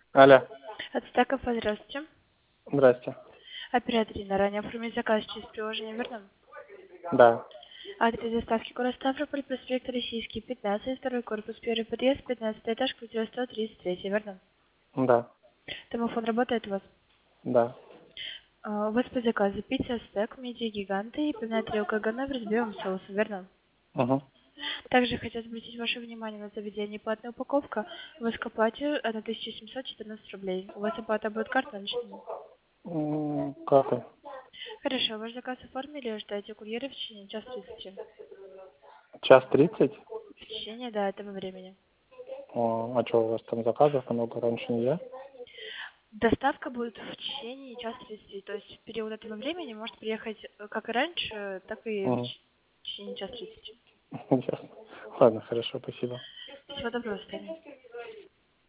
Алло, От Стакова, здравствуйте. здрасте. Оператор Инна, ранее оформить заказ через приложение, верно? Да, Адрес доставки город Ставрополь, проспект Российский, 15, второй корпус, первый подъезд, 15 этаж, квартира 133, верно? да, Домофон работает у вас? да. У вас по заказу пицца, стек, мидии, гиганты и пивная тарелка говновер с белым соусом, верно? Угу. Также хотел обратить ваше внимание на заведение платная упаковка. У вас к оплате 1714 рублей. У вас оплата будет карта наличными? Картой. Хорошо, ваш заказ оформили, ждайте курьера в течение часа 30. 1:30? В течение, да, этого времени. А что, у вас там заказов много, раньше нельзя? Доставка будет в течение часа 30. То есть в период этого времени может приехать как и раньше, так и в Угу. течение часа 30. Ясно. Ладно, хорошо, спасибо. Всего доброго, Таня.